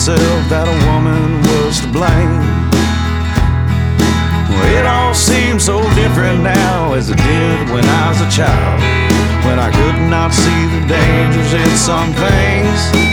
myself that a woman was to blame. Well, it all seems so different now as it did when I was a child, when I could not see the dangers in some things.